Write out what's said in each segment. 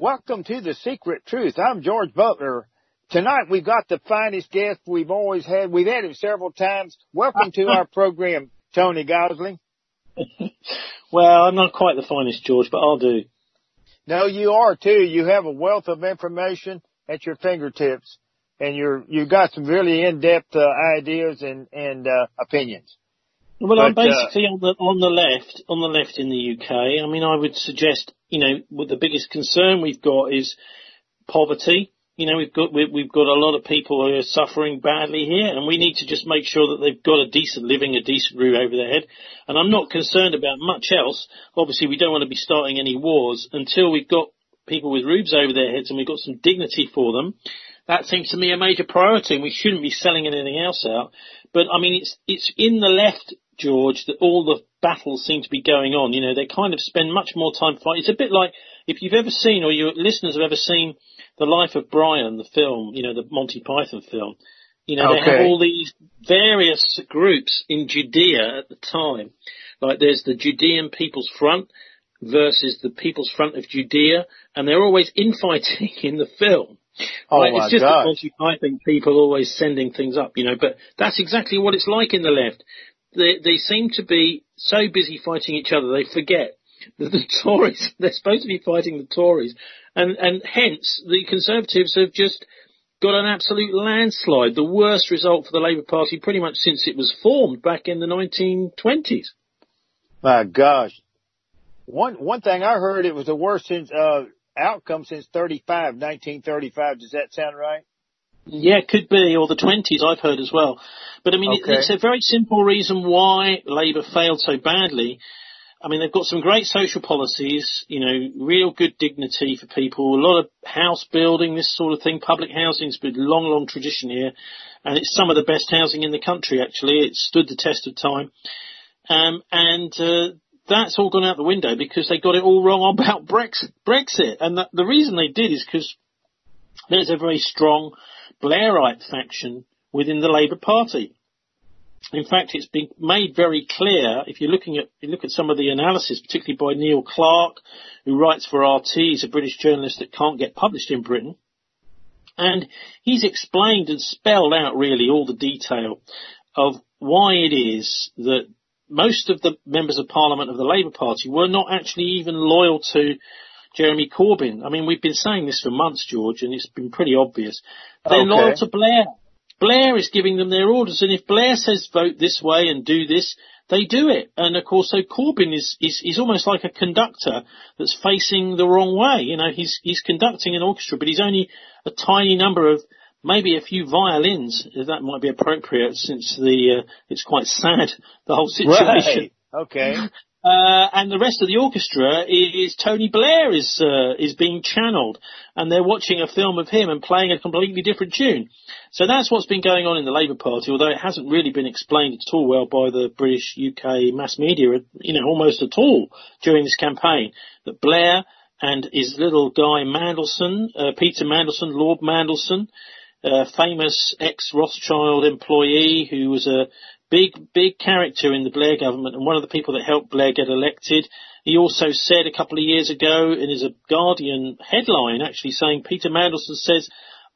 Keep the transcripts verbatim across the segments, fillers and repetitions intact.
Welcome to The Secret Truth. I'm George Butler. Tonight we've got the finest guest we've always had. We've had him several times. Welcome to our program, Tony Gosling. Well, I'm not quite the finest, George, but I'll do. No, you are too. You have a wealth of information at your fingertips, and you're you've got some really in-depth uh, ideas and and uh, opinions. Well, but, I'm basically uh, on the on the left, on the left in the U K. I mean, I would suggest, you know, what the biggest concern we've got is poverty. You know, we've got we've, we've got a lot of people who are suffering badly here, and we need to just make sure that they've got a decent living, a decent roof over their head. And I'm not concerned about much else. Obviously, we don't want to be starting any wars until we've got people with roofs over their heads and we've got some dignity for them. That seems to me a major priority, and we shouldn't be selling anything else out. But I mean, it's it's in the left, George, that all the battles seem to be going on. You know, they kind of spend much more time fighting. It's a bit like if you've ever seen, or your listeners have ever seen, The Life of Brian, the film, you know, the Monty Python film. You know, okay. They have all these various groups in Judea at the time. Like there's the Judean People's Front versus the People's Front of Judea, and they're always infighting in the film. Oh, right? my It's just God. that Monty Python people always sending things up, you know, but that's exactly what it's like in the left. They, they seem to be so busy fighting each other, they forget that the Tories, they're supposed to be fighting the Tories. And, and hence, the Conservatives have just got an absolute landslide, the worst result for the Labour Party pretty much since it was formed back in the nineteen twenties. My gosh. One one thing I heard, it was the worst since, uh, outcome since thirty-five, nineteen thirty-five. Does that sound right? Yeah, it could be, or the twenties I've heard as well. But I mean, okay. it, it's a very simple reason why Labour failed so badly. I mean, they've got some great social policies, you know, real good dignity for people, a lot of house building, this sort of thing. Public housing's been a long, long tradition here, and it's some of the best housing in the country, actually. It's stood the test of time. Um, and uh, that's all gone out the window because they got it all wrong about Brexit. And the, the reason they did is because there's a very strong Blairite faction within the Labour Party. In fact, it's been made very clear, if you're looking at, you look at some of the analysis, particularly by Neil Clark, who writes for R T, he's a British journalist that can't get published in Britain. And he's explained and spelled out really all the detail of why it is that most of the members of Parliament of the Labour Party were not actually even loyal to Jeremy Corbyn. I mean, we've been saying this for months, George, and it's been pretty obvious. They're okay. loyal to Blair. Blair is giving them their orders, and if Blair says vote this way and do this, they do it. And of course, so Corbyn is, is, is almost like a conductor that's facing the wrong way. You know, he's, he's conducting an orchestra, but he's only a tiny number of, maybe a few violins. That might be appropriate since the, uh, it's quite sad, the whole situation. Right. Okay. Uh, and the rest of the orchestra is, is Tony Blair is, uh, is being channeled, and they're watching a film of him and playing a completely different tune. So that's what's been going on in the Labour Party, although it hasn't really been explained at all well by the British U K mass media, you know, almost at all during this campaign, that Blair and his little guy Mandelson, uh, Peter Mandelson, Lord Mandelson, a famous ex-Rothschild employee who was a big, big character in the Blair government and one of the people that helped Blair get elected. He also said a couple of years ago, and there's a Guardian headline actually saying, Peter Mandelson says,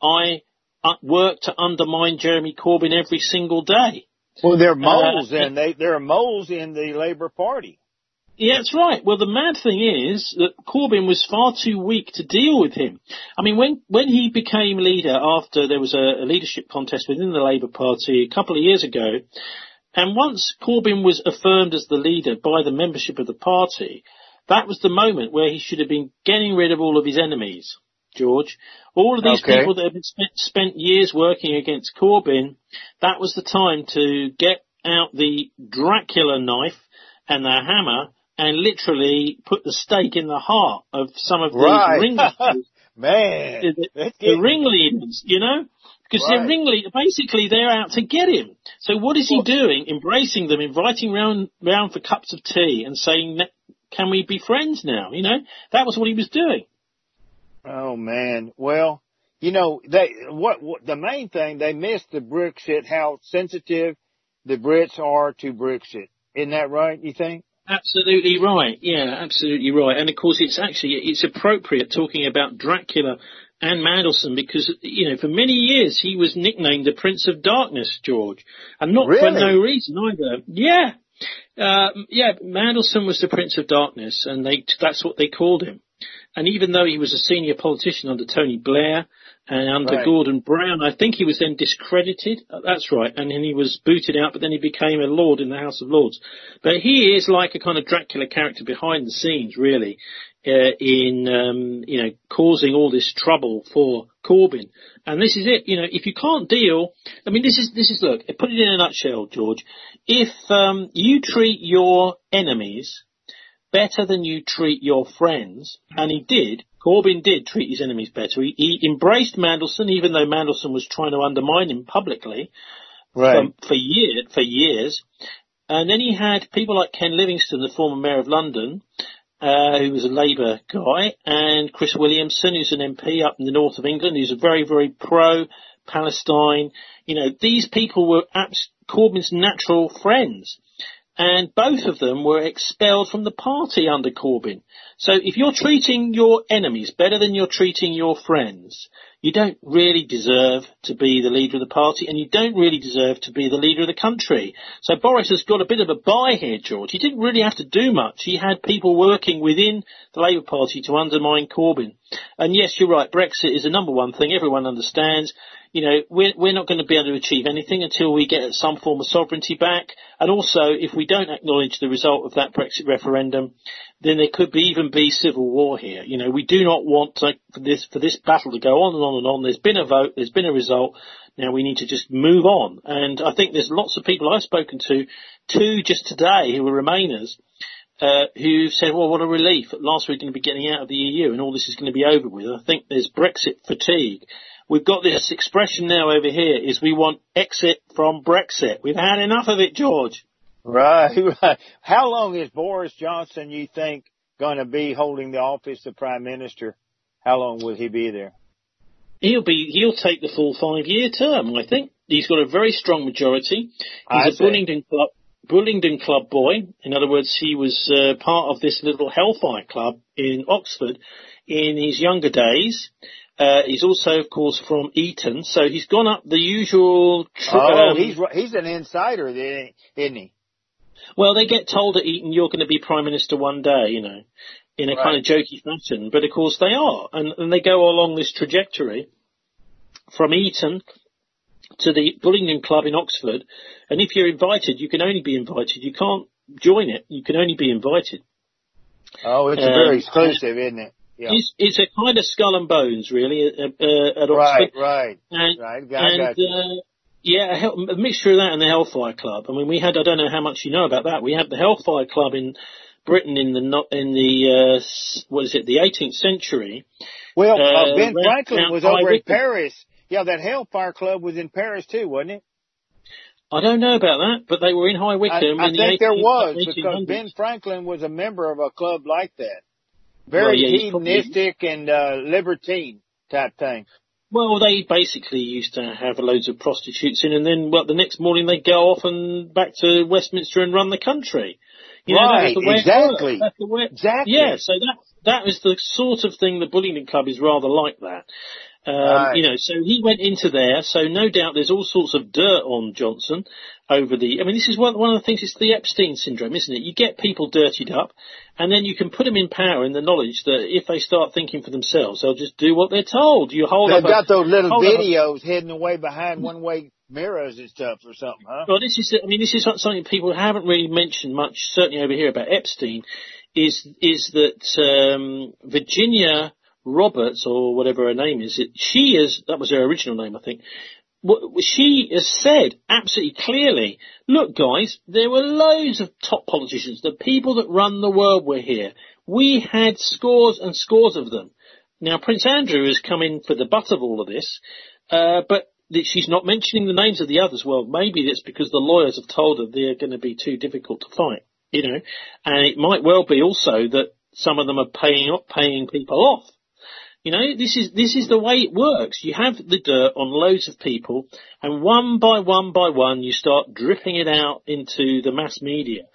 I work to undermine Jeremy Corbyn every single day. Well, there are moles uh, in they there are moles in the Labour Party. Yeah, that's right. Well, the mad thing is that Corbyn was far too weak to deal with him. I mean, when, when he became leader after there was a, a leadership contest within the Labour Party a couple of years ago, and once Corbyn was affirmed as the leader by the membership of the party, that was the moment where he should have been getting rid of all of his enemies, George. All of these okay. people that have been spent, spent years working against Corbyn, that was the time to get out the Dracula knife and the hammer and literally put the stake in the heart of some of these right. ringleaders. Man, the, the, the ringleaders, you know? Because right. they're ringleaders, basically they're out to get him. So what is he doing? Embracing them, inviting round, round for cups of tea and saying, can we be friends now? You know, that was what he was doing. Oh man. Well, you know, they, what, what, the main thing, they missed the Brexit, how sensitive the Brits are to Brexit. Isn't that right, you think? Absolutely right. Yeah, absolutely right. And of course, it's actually, it's appropriate talking about Dracula and Mandelson because, you know, for many years he was nicknamed the Prince of Darkness, George. And not Really? for no reason either. Yeah. Uh, yeah, Mandelson was the Prince of Darkness and they, that's what they called him. And even though he was a senior politician under Tony Blair and under Right. Gordon Brown, I think he was then discredited. That's right. And then he was booted out, but then he became a Lord in the House of Lords. But he is like a kind of Dracula character behind the scenes, really, uh, in, um, you know, causing all this trouble for Corbyn. And this is it. You know, if you can't deal, I mean, this is, this is, look, put it in a nutshell, George. If, um, you treat your enemies better than you treat your friends, and he did, Corbyn did treat his enemies better. He, he embraced Mandelson, even though Mandelson was trying to undermine him publicly Right. for, for, year, for years. And then he had people like Ken Livingstone, the former mayor of London, uh, who was a Labour guy, and Chris Williamson, who's an M P up in the north of England, who's a very, very pro-Palestine. You know, these people were abs- Corbyn's natural friends. And both of them were expelled from the party under Corbyn. So if you're treating your enemies better than you're treating your friends, you don't really deserve to be the leader of the party, and you don't really deserve to be the leader of the country. So Boris has got a bit of a buy here, George. He didn't really have to do much. He had people working within the Labour Party to undermine Corbyn. And yes, you're right, Brexit is the number one thing everyone understands. You know, we're, we're not going to be able to achieve anything until we get some form of sovereignty back. And also, if we don't acknowledge the result of that Brexit referendum, then there could be even be civil war here. You know, we do not want to, for this, for this battle to go on and on and on. There's been a vote, there's been a result. Now we need to just move on. And I think there's lots of people I've spoken to, two just today who are Remainers, uh, who said, well, what a relief. At last we're going to be getting out of the E U and all this is going to be over with. I think there's Brexit fatigue. We've got this expression now over here is we want exit from Brexit. We've had enough of it, George. Right, right. How long is Boris Johnson, you think, going to be holding the office of Prime Minister? How long will he be there? He'll be, he'll take the full five-year term, I think. He's got a very strong majority. He's I a see. Bullingdon Club, Bullingdon Club boy. In other words, he was uh, part of this little Hellfire Club in Oxford in his younger days. Uh, he's also, of course, from Eton, so he's gone up the usual... Tr- oh, um, he's he's an insider, then, isn't he? Well, they get told at Eton you're going to be Prime Minister one day, you know, in a Right. kind of jokey fashion, but of course they are, and, and they go along this trajectory from Eton to the Bullingdon Club in Oxford, and if you're invited, you can only be invited. You can't join it. You can only be invited. Oh, it's Um, very exclusive, isn't it? Yeah. It's, it's a kind of skull and bones, really, uh, uh, at Oxford. Right, right, And, right. I and, got you. uh, yeah, a, hell, a mixture of that and the Hellfire Club. I mean, we had, I don't know how much you know about that. We had the Hellfire Club in Britain in the, no- in the, uh, s- what is it, the eighteenth century. Well, uh, uh, Ben round- Franklin round was High over in Wycombe. Paris. Yeah, that Hellfire Club was in Paris too, wasn't it? I don't know about that, but they were in High I, Wycombe I in the think there eighteenth, was, eighteen because hundreds. Ben Franklin was a member of a club like that. Well, Very yeah, he's probably- hedonistic and uh, libertine type thing. Well, they basically used to have loads of prostitutes in, and then, well, the next morning they go off and back to Westminster and run the country. You know, Right, that's the way it exactly. works. That's the way, Exactly. yeah, so that that is the sort of thing the Bullingdon Club is rather like that. Um, Right. You know, so he went into there, so no doubt there's all sorts of dirt on Johnson over the, I mean, this is one, one of the things, it's the Epstein syndrome, isn't it? You get people dirtied up, and then you can put them in power in the knowledge that if they start thinking for themselves, they'll just do what they're told. You hold They've up a, got those little hold up a- videos hidden away behind one-way mirrors and stuff or something, huh? Well, this is, I mean, this is something people haven't really mentioned much, certainly over here about Epstein, is, is that, um, Virginia Roberts, or whatever her name is, it, she is, that was her original name, I think, what, she has said absolutely clearly, look guys, there were loads of top politicians, the people that run the world were here. We had scores and scores of them. Now, Prince Andrew has come in for the butt of all of this, uh, but that she's not mentioning the names of the others. Well, maybe that's because the lawyers have told her they're going to be too difficult to fight, you know, and it might well be also that some of them are paying paying people off. You know, this is this is the way it works. You have the dirt on loads of people, and one by one by one, you start dripping it out into the mass media.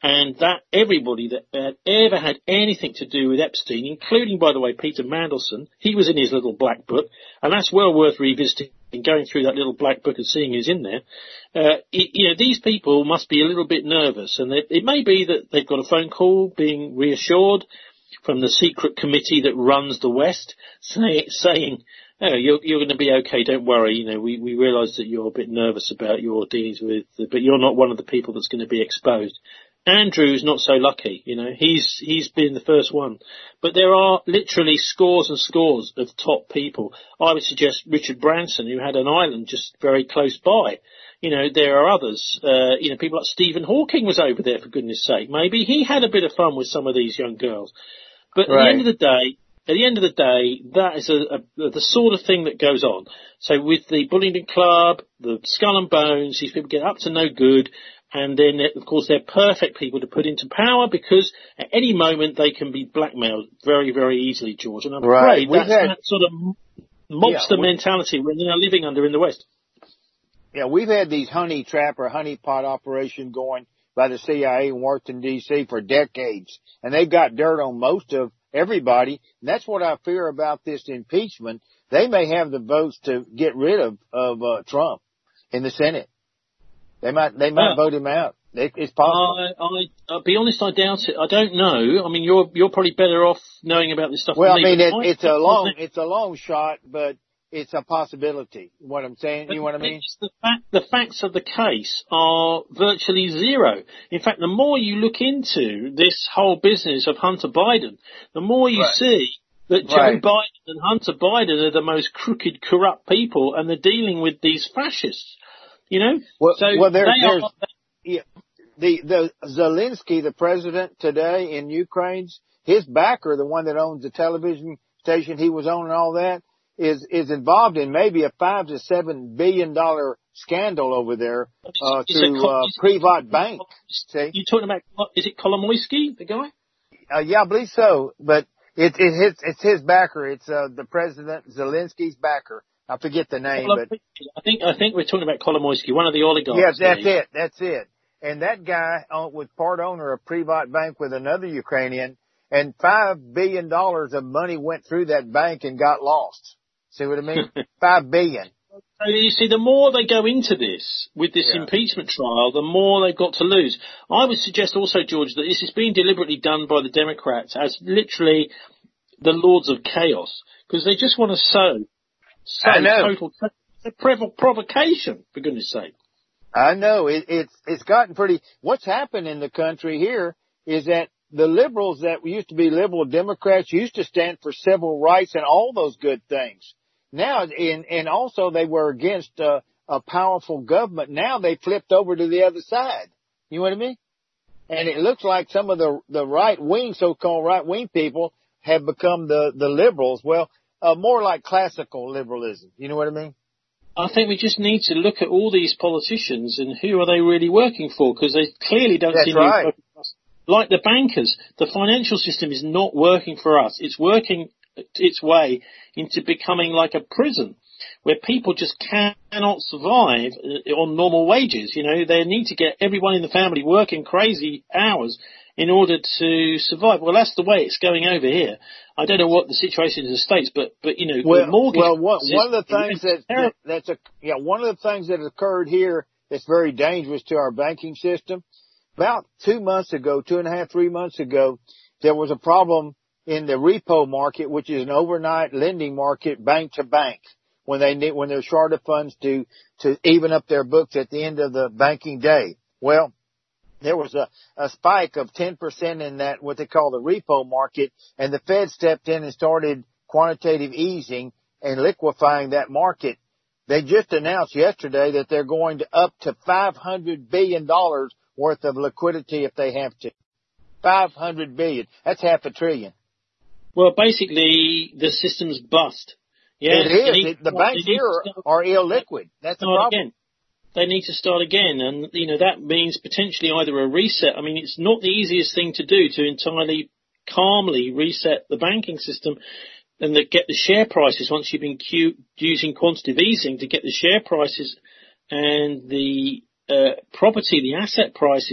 And that everybody that had ever had anything to do with Epstein, including, by the way, Peter Mandelson, he was in his little black book, and that's well worth revisiting, going through that little black book and seeing who's in there. Uh, it, you know, these people must be a little bit nervous, and it, it may be that they've got a phone call being reassured from the secret committee that runs the West, say, saying, oh, you're, you're going to be okay, don't worry, you know, we, we realise that you're a bit nervous about your dealings with, but you're not one of the people that's going to be exposed. Andrew's not so lucky, you know, he's, he's been the first one. But there are literally scores and scores of top people. I would suggest Richard Branson, who had an island just very close by. You know, there are others, uh, you know, people like Stephen Hawking was over there, for goodness sake. Maybe he had a bit of fun with some of these young girls. But right. At the end of the day, at the end of the day, that is a, a, the sort of thing that goes on. So with the Bullingdon Club, the Skull and Bones, these people get up to no good. And then, of course, they're perfect people to put into power because at any moment they can be blackmailed very, very easily, George. And I'm right. afraid that's had, that sort of mobster yeah, we, mentality we're now living under in the West. Yeah, we've had these honey trap or honey pot operation going by the C I A in Washington, D C for decades. And they've got dirt on most of everybody. And that's what I fear about this impeachment. They may have the votes to get rid of, of uh, Trump in the Senate. They might, they might uh, vote him out. It, it's possible. I, I, I'll be honest, I doubt it. I don't know. I mean, you're, you're probably better off knowing about this stuff. Well, than I mean, me, it, I, it's a long, it's a long shot, but it's a possibility. What I'm saying, you know what I mean? The, fact, the facts of the case are virtually zero. In fact, the more you look into this whole business of Hunter Biden, the more you right. see that Joe right. Biden and Hunter Biden are the most crooked, corrupt people, and they're dealing with these fascists. You know, well, so well there, they there's are, yeah, the the Zelensky, the president today in Ukraine's his backer, the one that owns the television station he was on and all that, is is involved in maybe a five to seven billion dollar scandal over there uh, through uh, Privat Bank. See, you talking about? Is it Kolomoisky, the guy? Uh, yeah, I believe so, but it, it his it's his backer. It's uh, the president Zelensky's backer. I forget the name, but I think I think we're talking about Kolomoisky, one of the oligarchs. Yes, that's it. That's it. And that guy uh, was part owner of Privat Bank with another Ukrainian, and five billion dollars of money went through that bank and got lost. See what I mean? Five billion. So you see, the more they go into this with this yeah. impeachment trial, the more they've got to lose. I would suggest also, George, that this is being deliberately done by the Democrats as literally the lords of chaos, because they just want to sow. So I know. Total prov- provocation, for goodness sake. I know. It, it's, it's gotten pretty, what's happened in the country here is that the liberals that used to be liberal Democrats used to stand for civil rights and all those good things. Now, and, and also they were against uh, a powerful government. Now they flipped over to the other side. You know what I mean? And it looks like some of the, the right wing, so-called right wing people have become the, the liberals. Well, Uh, more like classical liberalism. You know what I mean? I think we just need to look at all these politicians and who are they really working for, because they clearly don't That's seem to right. be working for us. Like the bankers, the financial system is not working for us. It's working its way into becoming like a prison where people just cannot survive on normal wages. You know, they need to get everyone in the family working crazy hours in order to survive. Well, that's the way it's going over here. I don't know what the situation is in the States, but, but you know, well, the mortgage... Well, one, one of the things that, that, that's a, yeah, one of the things that occurred here that's very dangerous to our banking system. About two months ago, two and a half, three months ago, there was a problem in the repo market, which is an overnight lending market, bank to bank, when they need, when they're short of funds to, to even up their books at the end of the banking day. Well, there was a, a spike of ten percent in that, what they call the repo market, and the Fed stepped in and started quantitative easing and liquefying that market. They just announced yesterday that they're going to up to five hundred billion dollars worth of liquidity if they have to. five hundred billion dollars. That's half a trillion. Well, basically, the system's bust. Yeah, it is. Need, it, the banks here are, are illiquid. That's the problem. Again. They need to start again, and, you know, that means potentially either a reset. I mean, it's not the easiest thing to do to entirely calmly reset the banking system and the, get the share prices once you've been queue, using quantitative easing to get the share prices and the uh, property, the asset prices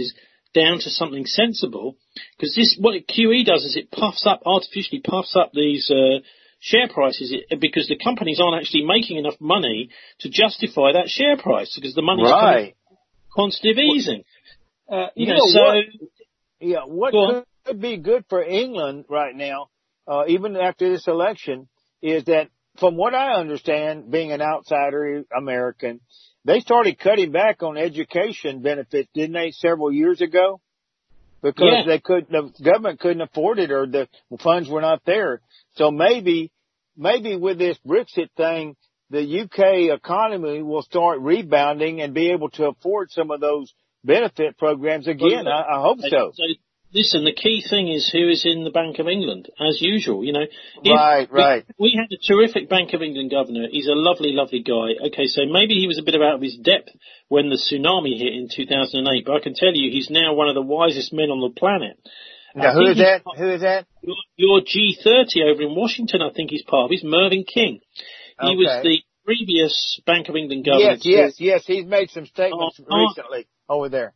down to something sensible. Because this, what Q E does is it puffs up, artificially puffs up these uh, share prices because the companies aren't actually making enough money to justify that share price because the money's right. coming quantitative easing. Uh, you, you know, know, so what, yeah, what could, could be good for England right now, uh, even after this election, is that from what I understand, being an outsider American, they started cutting back on education benefits, didn't they, several years ago? Because yeah. they could, the government couldn't afford it or the funds were not there. So maybe, maybe with this Brexit thing, the U K economy will start rebounding and be able to afford some of those benefit programs again. Well, I, I hope so. so. Listen, the key thing is who is in the Bank of England, as usual. You know, right, right. We, we had a terrific Bank of England governor. He's a lovely, lovely guy. Okay, so maybe he was a bit out of his depth when the tsunami hit in two thousand eight, but I can tell you he's now one of the wisest men on the planet. Now, who is that? Who is that? Your, your G thirty over in Washington, I think he's part of. He's Mervyn King. He okay. was the previous Bank of England governor. Yes, yes, yes. He's made some statements uh, recently over there.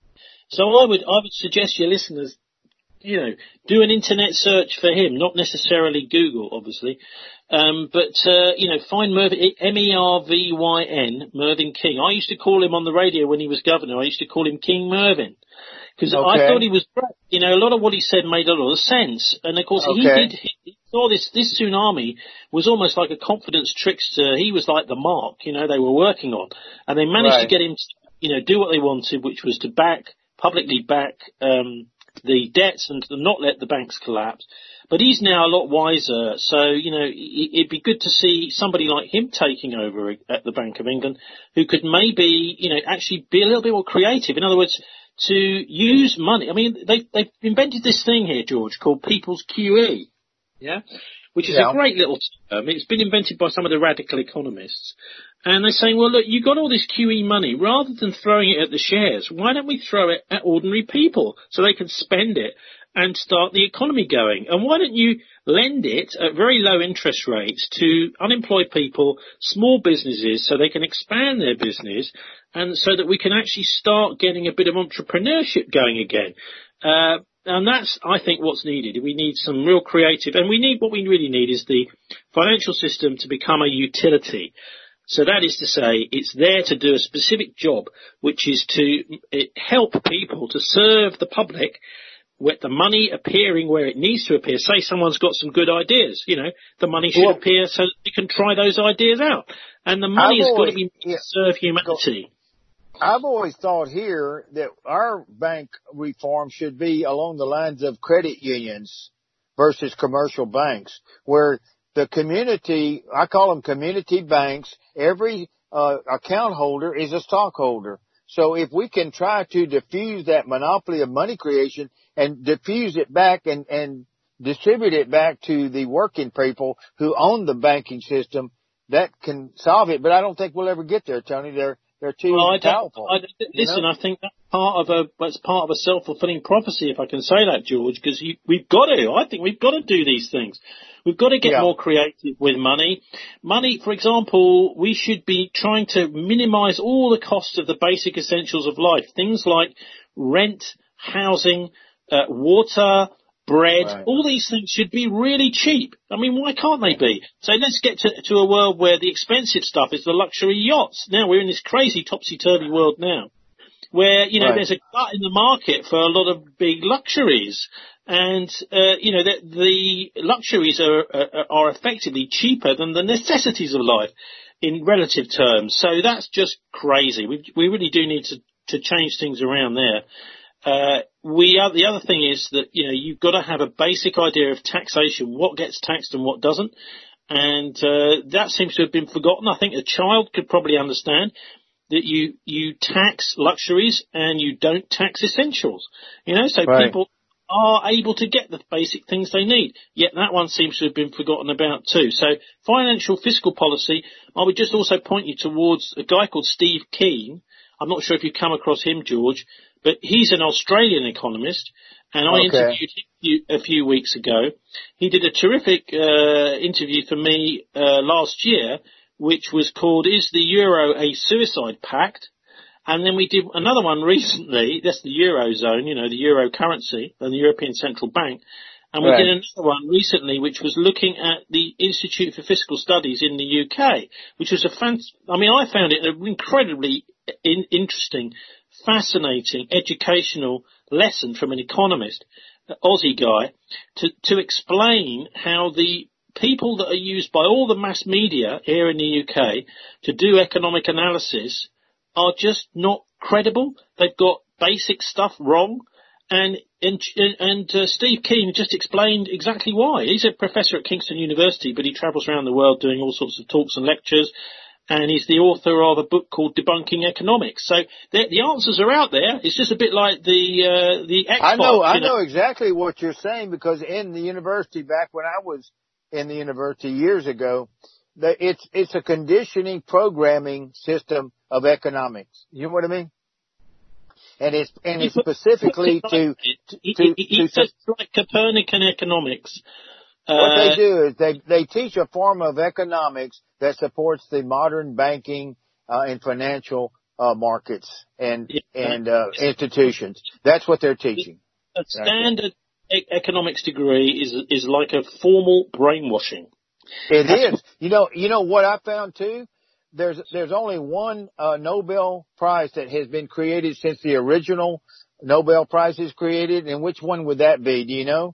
So I would, I would suggest your listeners, you know, do an internet search for him, not necessarily Google, obviously, um, but, uh, you know, find Mervyn, M E R V Y N, Mervyn King. I used to call him on the radio when he was governor. I used to call him King Mervyn. Because okay. I thought he was great. You know, a lot of what he said made a lot of sense. And of course, okay. he did, he saw this, this tsunami was almost like a confidence trickster. He was like the mark, you know, they were working on. And they managed right. to get him to, you know, do what they wanted, which was to back, publicly back, um, the debts and to not let the banks collapse. But he's now a lot wiser. So, you know, it'd be good to see somebody like him taking over at the Bank of England who could maybe, you know, actually be a little bit more creative. In other words, to use money. I mean, they, they've invented this thing here, George, called People's Q E, yeah, which is yeah. a great little term. It's been invented by some of the radical economists. And they're saying, well, look, you got all this Q E money. Rather than throwing it at the shares, why don't we throw it at ordinary people so they can spend it and start the economy going? And why don't you lend it at very low interest rates to unemployed people, small businesses, so they can expand their business and so that we can actually start getting a bit of entrepreneurship going again. Uh, and that's, I think, what's needed. We need some real creative, and we need, what we really need is the financial system to become a utility. So that is to say, it's there to do a specific job, which is to help people to serve the public with the money appearing where it needs to appear. Say someone's got some good ideas, you know, the money should well, appear so that you can try those ideas out. And the money I've has always, got to be yeah, to serve humanity. I've always thought here that our bank reform should be along the lines of credit unions versus commercial banks, where the community, I call them community banks, every uh, account holder is a stockholder. So if we can try to diffuse that monopoly of money creation and diffuse it back and, and distribute it back to the working people who own the banking system, that can solve it. But I don't think we'll ever get there, Tony. They're they're too well, I powerful. I, listen, know? I think that's part of a that's part of a self-fulfilling prophecy, if I can say that, George, because we've got to. I think we've got to do these things. We've got to get yeah. more creative with money. Money, for example, we should be trying to minimize all the costs of the basic essentials of life. Things like rent, housing, uh, water, bread. Right. All these things should be really cheap. I mean, why can't they be? So let's get to, to a world where the expensive stuff is the luxury yachts. Now we're in this crazy topsy-turvy world now where, you know, right. there's a glut in the market for a lot of big luxuries. And, uh, you know, the, the luxuries are, are, are effectively cheaper than the necessities of life in relative terms. So that's just crazy. We, we really do need to, to change things around there. Uh, we are, the other thing is that, you know, you've got to have a basic idea of taxation, what gets taxed and what doesn't. And, uh, that seems to have been forgotten. I think a child could probably understand that you, you tax luxuries and you don't tax essentials. You know, so right. people are able to get the basic things they need. Yet that one seems to have been forgotten about too. So financial fiscal policy, I would just also point you towards a guy called Steve Keen. I'm not sure if you've come across him, George, but he's an Australian economist, and I okay. interviewed him a few weeks ago. He did a terrific uh, interview for me uh, last year, which was called "Is the Euro a Suicide Pact?" And then we did another one recently. That's the Eurozone, you know, the Euro currency and the European Central Bank. And we Right. did another one recently, which was looking at the Institute for Fiscal Studies in the U K, which was a fan. I mean, I found it an incredibly in- interesting, fascinating, educational lesson from an economist, an Aussie guy, to, to explain how the people that are used by all the mass media here in the U K to do economic analysis are just not credible. They've got basic stuff wrong. And and, and uh, Steve Keen just explained exactly why. He's a professor at Kingston University, but he travels around the world doing all sorts of talks and lectures. And he's the author of a book called Debunking Economics. So the, the answers are out there. It's just a bit like the uh, the Xbox. I know, I you know? know exactly what you're saying, because in the university, back when I was in the university years ago, the, it's it's a conditioning programming system of economics. You know what I mean? And it's and it's specifically to to, to, It's to like Copernican economics. What Uh, they do is they they teach a form of economics that supports the modern banking uh, and financial uh, markets and Yeah. and uh, institutions. That's what they're teaching. A standard e- economics degree is is like a formal brainwashing. It is. You know. You know what I found too. There's there's only one uh, Nobel Prize that has been created since the original Nobel Prize is created, and which one would that be? Do you know?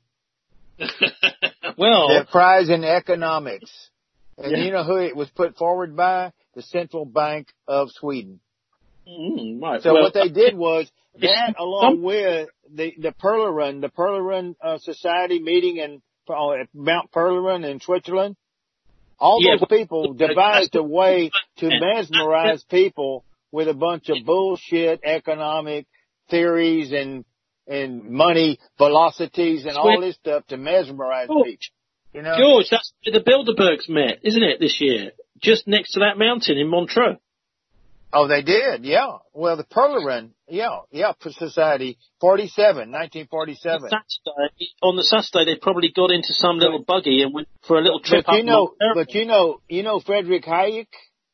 Well, The prize in economics. And Yeah. you know who it was put forward by? The Central Bank of Sweden. mm, right. So well, what they did was it's- that, along with the the Perlerin, the Perlerin uh, Society meeting in uh, at Mount Perlerin in Switzerland. All Yeah, those but- people devised a way to Yeah. mesmerize people with a bunch of bullshit economic theories and and money velocities and all this stuff to mesmerize Oh. people. You know? George, that's where the Bilderbergs met, isn't it, this year? Just next to that mountain in Montreux. Oh, they did, yeah. Well, the Perlerin, yeah, yeah, Society, forty-seven, nineteen forty-seven. Saturday, on the Saturday, they probably got into some little buggy and went for a little trip But up. you know, Montreux. but you know, you know Friedrich Hayek?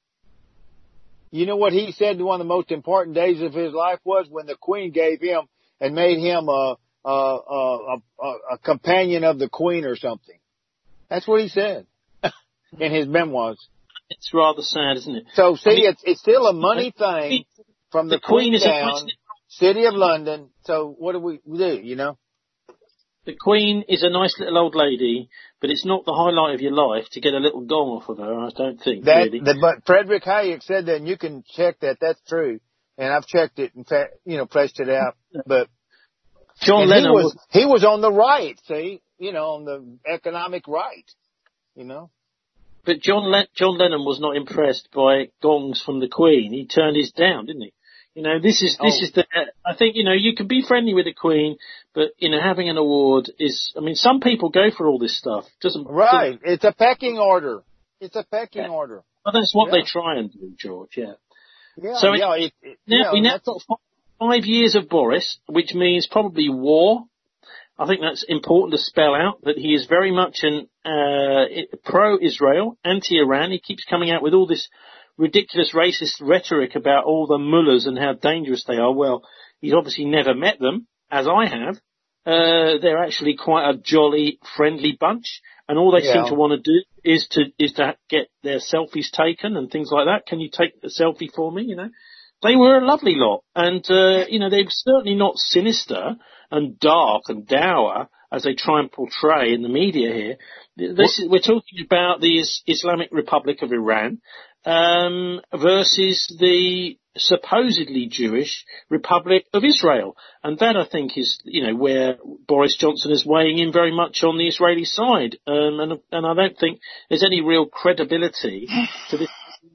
You know what he said one of the most important days of his life was? When the Queen gave him and made him a, a, a, a, a companion of the Queen or something. That's what he said in his memoirs. It's rather sad, isn't it? So see, I mean, it's, it's still a money thing from the, the Queen Queen is a down, nice little- City of London. So what do we do, you know? The Queen is a nice little old lady, but it's not the highlight of your life to get a little gong off of her, I don't think, That, really. the, but Friedrich Hayek said that, and you can check that. That's true. And I've checked it, in fact, you know, fleshed it out. But John and Lennon he was, was, he was on the right, see, you know, on the economic right, you know. but John, Le- John Lennon was not impressed by gongs from the Queen. He turned his down, didn't he? You know, this is, this Oh. is the, I think, you know, you can be friendly with the Queen, but, you know, having an award is, I mean, some people go for all this stuff. Doesn't, Right. It's a pecking order. It's a pecking Yeah. order. Well, that's what Yeah. they try and do, George, yeah. Yeah, So yeah. it- It, it, Now, yeah, we now that's- got fi- five years of Boris, which means probably war. I think that's important to spell out, that he is very much an uh, pro-Israel, anti-Iran. He keeps coming out with all this ridiculous racist rhetoric about all the mullahs and how dangerous they are. Well, he's obviously never met them, as I have. Uh, they're actually quite a jolly, friendly bunch, and all they Yeah. seem to want to do is to is to get their selfies taken and things like that. Can you take a selfie for me? You know, they were a lovely lot, and uh, you know they're certainly not sinister and dark and dour as they try and portray in the media here. This is, we're talking about the Is- Islamic Republic of Iran um, versus the supposedly Jewish Republic of Israel. And that, I think, is, you know, where Boris Johnson is weighing in very much on the Israeli side. Um, and, and I don't think there's any real credibility to this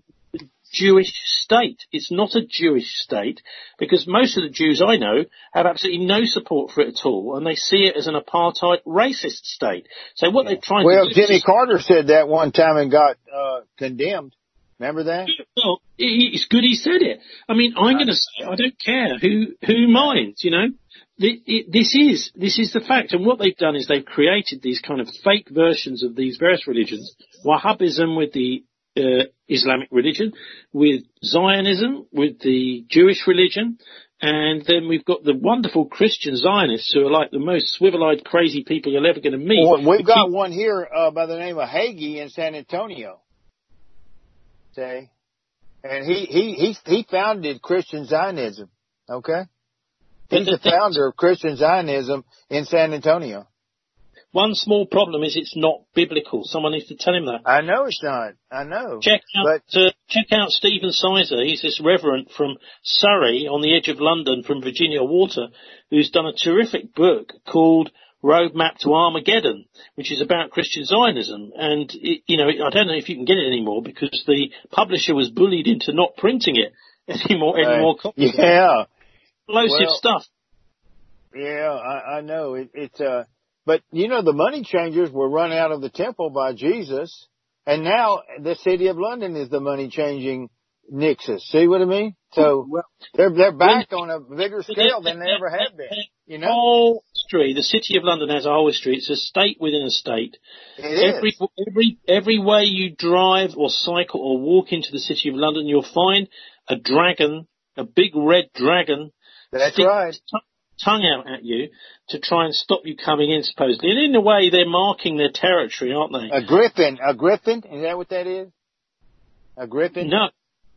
Jewish state. It's not a Jewish state because most of the Jews I know have absolutely no support for it at all, and they see it as an apartheid racist state. So what they're trying well, to do Jimmy is... Carter said that one time and got uh, condemned. Remember that? Well, he- it's good he said it. I mean, I'm going to say I don't care who who minds. You know, the, it, this is this is the fact. And what they've done is they've created these kind of fake versions of these various religions. Wahhabism with the uh, Islamic religion, with Zionism, with the Jewish religion, and then we've got the wonderful Christian Zionists who are like the most swivel-eyed, crazy people you're ever going to meet. Well, we've got one here uh, by the name of Hagee in San Antonio. See? And he, he, he, he founded Christian Zionism. Okay? He's the founder of Christian Zionism in San Antonio. One small problem is it's not biblical. Someone needs to tell him that. I know it's not. I know. Check out, but, uh, check out Stephen Sizer. He's this reverend from Surrey on the edge of London from Virginia Water who's done a terrific book called Roadmap to Armageddon, which is about Christian Zionism. And, it, you know, I don't know if you can get it anymore because the publisher was bullied into not printing it anymore. Right. anymore copies. Yeah. Explosive well, stuff. Yeah, I, I know. It, it's, uh, but, you know, the money changers were run out of the temple by Jesus, and now the city of London is the money changing nexus. See what I mean? So well, they're they're back on a bigger scale than they ever have been. You know, whole history. The city of London has a whole history. It's a state within a state. It every is. every every way you drive or cycle or walk into the city of London, you'll find a dragon, a big red dragon. That's right. Tongue out at you to try and stop you coming in, supposedly. And in a way, they're marking their territory, aren't they? A griffin. A griffin? Is that what that is? A griffin? No.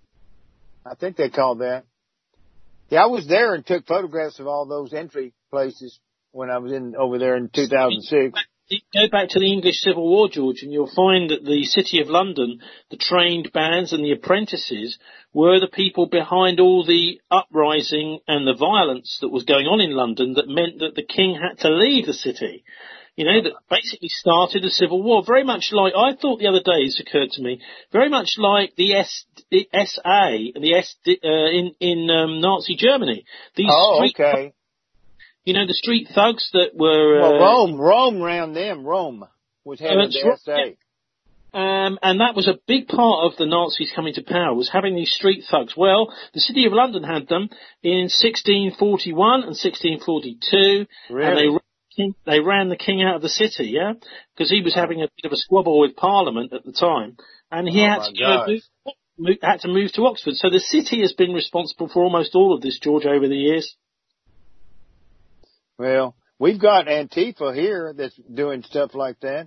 I think they called that. Yeah, I was there and took photographs of all those entry places when I was in over there in two thousand six. Go back to the English Civil War, George, and you'll find that the City of London, the trained bands and the apprentices were the people behind all the uprising and the violence that was going on in London that meant that the king had to leave the city. You know, that basically started a civil war. Very much like, I thought the other day, it's occurred to me, very much like the S, the S A and the S, uh, in, in, um, Nazi Germany. These oh, street okay. You know, the street thugs that were... Well, uh, Rome, Rome around them. Rome was head of the S A. Right. Um, and that was a big part of the Nazis coming to power, was having these street thugs. Well, the City of London had them in sixteen forty-one and sixteen forty-two. Really? And they ran, they ran the king out of the city, yeah? Because he was having a bit of a squabble with Parliament at the time. And he oh had, to go move, move, had to move to Oxford. So the city has been responsible for almost all of this, George, over the years. Well, we've got Antifa here that's doing stuff like that.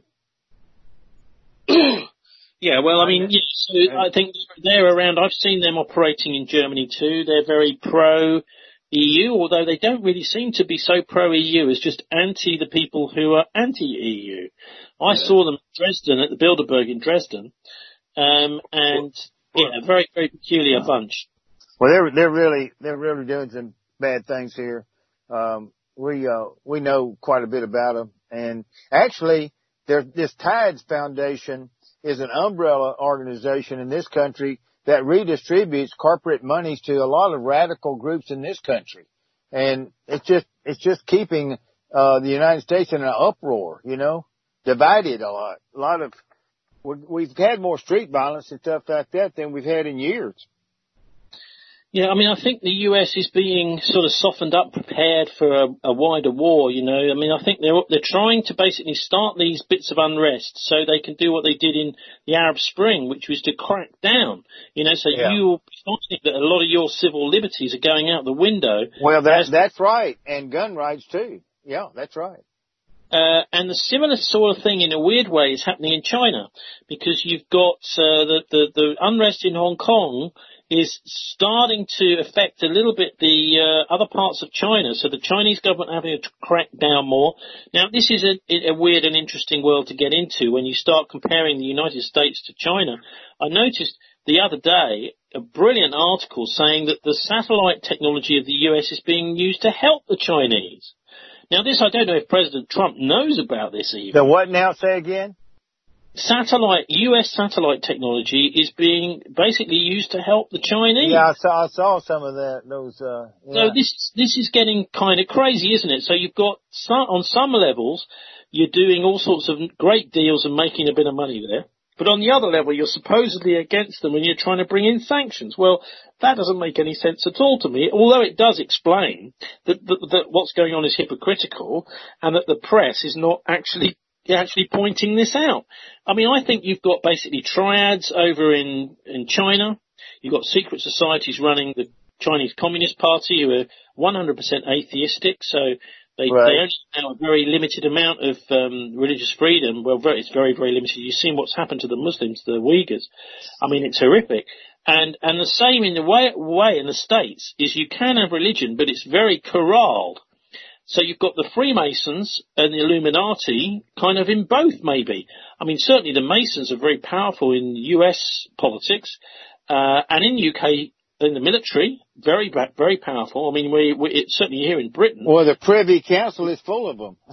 Yeah, well, I mean, yes, so I think they're around. I've seen them operating in Germany too. They're very pro-E U, although they don't really seem to be so pro-E U as just anti the people who are anti-E U. I yeah. saw them in Dresden, at the Bilderberg in Dresden, um, and yeah, a very, very peculiar bunch. Well, they're, they're really, they're really doing some bad things here. Um, we, uh, we know quite a bit about them. And actually, there, this Tides Foundation is an umbrella organization in this country that redistributes corporate monies to a lot of radical groups in this country. And it's just, it's just keeping, uh, the United States in an uproar, you know, divided a lot. A lot of, we've had more street violence and stuff like that than we've had in years. Yeah, I mean, I think the U S is being sort of softened up, prepared for a, a wider war, you know. I mean, I think they're they're trying to basically start these bits of unrest so they can do what they did in the Arab Spring, which was to crack down, you know, so yeah. you will be finding that a lot of your civil liberties are going out the window. Well, that's, that's right, and gun rights too. Yeah, that's right. Uh, and the similar sort of thing in a weird way is happening in China, because you've got uh, the, the, the unrest in Hong Kong is starting to affect a little bit the uh, other parts of China. So the Chinese government are having to crack down more. Now, this is a, a weird and interesting world to get into when you start comparing the United States to China. I noticed the other day a brilliant article saying that the satellite technology of the U S is being used to help the Chinese. Now, this, I don't know if President Trump knows about this even. The what now? Say again? Satellite, U S satellite technology is being basically used to help the Chinese. Yeah, I saw, I saw some of that. Those. Uh, yeah. So this this is getting kind of crazy, isn't it? So you've got some, on some levels, you're doing all sorts of great deals and making a bit of money there. But on the other level, you're supposedly against them and you're trying to bring in sanctions. Well, that doesn't make any sense at all to me, although it does explain that, that, that what's going on is hypocritical and that the press is not actually actually pointing this out. I mean, I think you've got basically triads over in, in China. You've got secret societies running the Chinese Communist Party who are one hundred percent atheistic, so they, right. they only allow a very limited amount of um, religious freedom. Well, very, it's very, very limited. You've seen what's happened to the Muslims, the Uyghurs. I mean, it's horrific. And and the same in the way, way in the States is you can have religion, but it's very corralled. So you've got the Freemasons and the Illuminati kind of in both, maybe. I mean, certainly the Masons are very powerful in U S politics, uh, and in U K, in the military, very, very powerful. I mean, we, we it's certainly here in Britain. Well, the Privy Council is full of them.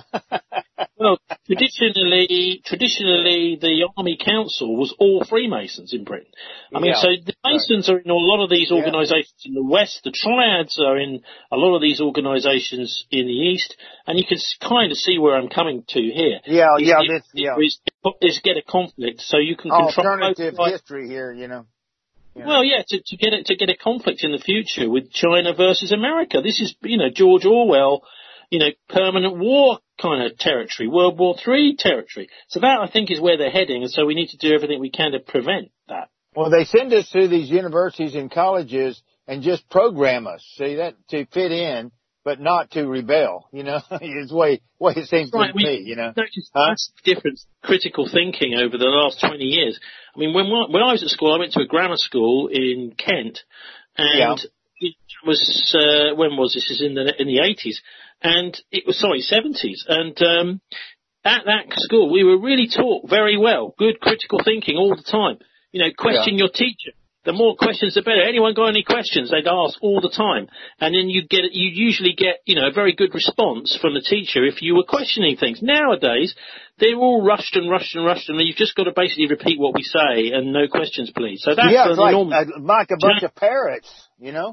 Well, traditionally, traditionally, the Army Council was all Freemasons in Britain. I mean, yeah, so the Masons right. are in a lot of these organisations yeah. in the West. The Triads are in a lot of these organisations in the East, and you can kind of see where I'm coming to here. Yeah, is, yeah, is, this, yeah. Is, is get a conflict, so you can control alternative history here, you know. Yeah. Well, yeah, to, to get it to get a conflict in the future with China versus America. This is, you know, George Orwell, you know, permanent war kind of territory, World War Three territory. So that, I think, is where they're heading, and so we need to do everything we can to prevent that. Well, they send us to these universities and colleges and just program us, see, that to fit in, but not to rebel, you know, is the way, way it seems right, to we, me, you know. Notice huh? That's the difference, critical thinking over the last twenty years. I mean, when when I was at school, I went to a grammar school in Kent, and yeah. it was, uh, when was this? This is in the, in the eighties. And it was, sorry, seventies. And, um, at that school, we were really taught very well, good critical thinking all the time. You know, question yeah. your teacher. The more questions, the better. Anyone got any questions? They'd ask all the time. And then you get, you usually get, you know, a very good response from the teacher if you were questioning things. Nowadays, they're all rushed and rushed and rushed, and you've just got to basically repeat what we say and no questions, please. So that's yeah, it's like, enormous. uh, like a bunch of parrots, you know?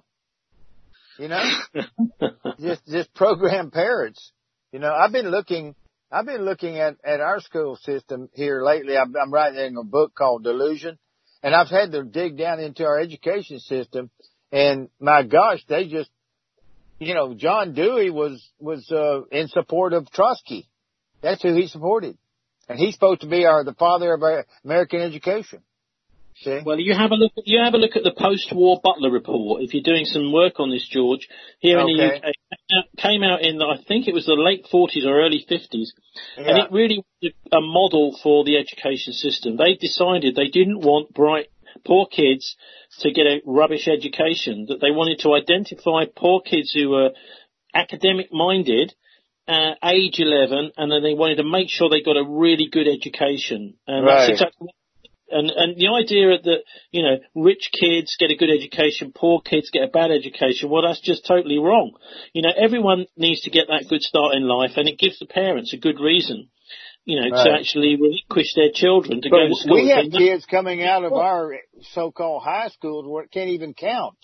You know? just, just program parrots. You know, I've been looking, I've been looking at, at our school system here lately. I'm, I'm writing a book called Delusion. And I've had to dig down into our education system, and my gosh, they just, you know, John Dewey was, was, uh, in support of Trotsky. That's who he supported. And he's supposed to be our, the father of our American education. See? Well, you have a look at, you have a look at the post-war Butler report. If you're doing some work on this, George, here in okay. the U K, came out in, the, I think it was the late forties or early fifties. Yeah. And it really was a model for the education system. They decided they didn't want bright, poor kids to get a rubbish education, that they wanted to identify poor kids who were academic-minded, uh, age eleven, and then they wanted to make sure they got a really good education. And right. that's exactly And, and the idea that, you know, rich kids get a good education, poor kids get a bad education, well, that's just totally wrong. You know, everyone needs to get that good start in life, and it gives the parents a good reason, you know, right. to actually relinquish their children to but go to school. We have kids coming out of our so-called high schools where can't even count.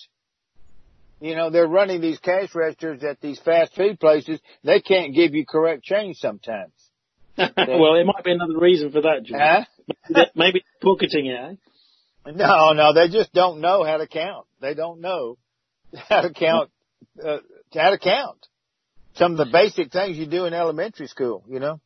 You know, they're running these cash registers at these fast food places. They can't give you correct change sometimes. Well, there might be another reason for that, Jim. Huh? Maybe, maybe pocketing it, eh? No, no, they just don't know how to count. They don't know how to count, uh, how to count. Some of the basic things you do in elementary school, you know?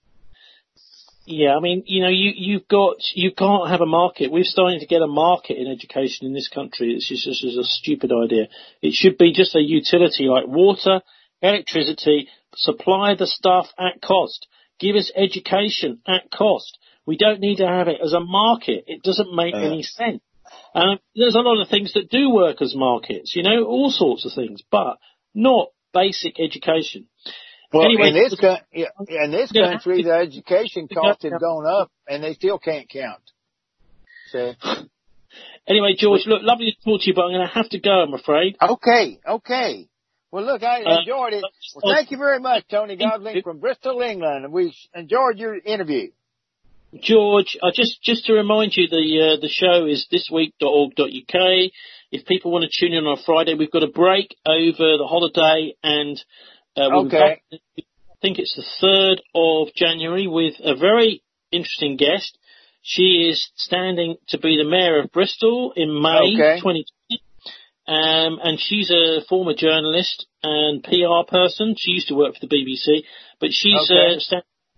Yeah, I mean, you know, you, you've got, you can't have a market. We're starting to get a market in education in this country. It's just, it's just a stupid idea. It should be just a utility like water, electricity, supply the stuff at cost. Give us education at cost. We don't need to have it as a market. It doesn't make uh, any sense. Um, there's a lot of things that do work as markets, you know, all sorts of things, but not basic education. Well, anyway, in this, co- yeah, in this country, the education costs have gone up, and they still can't count. So. Anyway, George, look, lovely to talk to you, but I'm going to have to go, I'm afraid. Okay, okay. Well, look, I enjoyed it. Well, thank you very much, Tony Godling from Bristol, England. We enjoyed your interview. George, uh, just just to remind you, the uh, the show is this week dot org dot U K. If people want to tune in on a Friday, we've got a break over the holiday, and uh, we'll okay. be back, I think it's the third of January, with a very interesting guest. She is standing to be the mayor of Bristol in May okay. twenty twenty. Um, and she's a former journalist and P R person. She used to work for the B B C, but she's okay. uh, stand,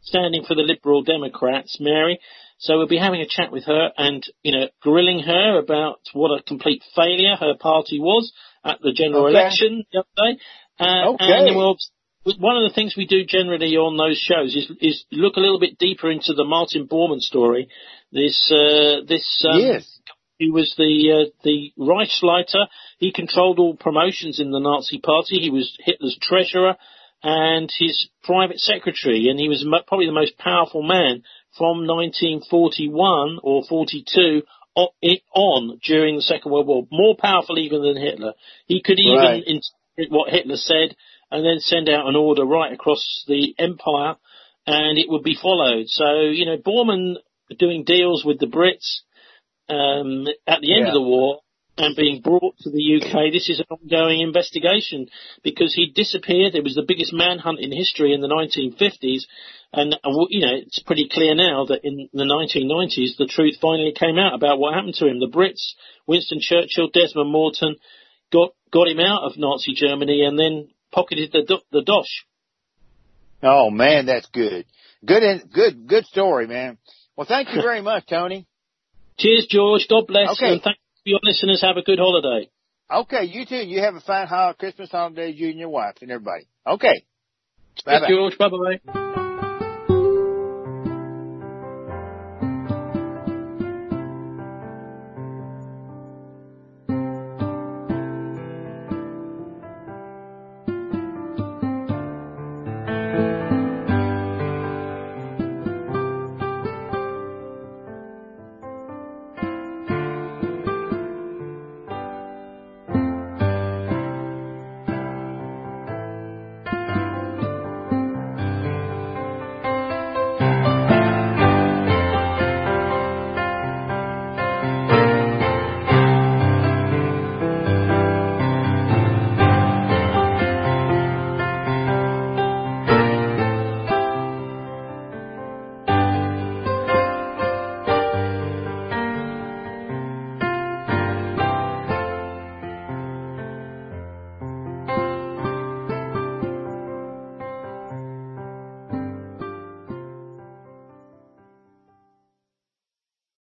standing for the Liberal Democrats, Mary. So we'll be having a chat with her and, you know, grilling her about what a complete failure her party was at the general okay. election the other day. Uh, okay. And then we'll, one of the things we do generally on those shows is, is look a little bit deeper into the Martin Bormann story. This, uh, this, um, yes. He was the uh, the Reichsleiter. He controlled all promotions in the Nazi Party. He was Hitler's treasurer and his private secretary, and he was mo- probably the most powerful man from nineteen forty-one or forty-two on during the Second World War. More powerful even than Hitler. He could even right. interpret what Hitler said and then send out an order right across the empire, and it would be followed. So, you know, Bormann doing deals with the Brits Um, at the end yeah. of the war and being brought to the U K. This is an ongoing investigation because he disappeared. It was the biggest manhunt in history in the nineteen fifties. And, you know, it's pretty clear now that in the nineteen nineties, the truth finally came out about what happened to him. The Brits, Winston Churchill, Desmond Morton, got, got him out of Nazi Germany and then pocketed the, the dosh. Oh man, that's good. Good, good, good story, man. Well, thank you very much, Tony. Cheers, George. God bless. Okay. And thank you, your listeners. Have a good holiday. Okay, you too. You have a fine Christmas holiday, you and your wife and everybody. Okay. Bye, George. Bye-bye.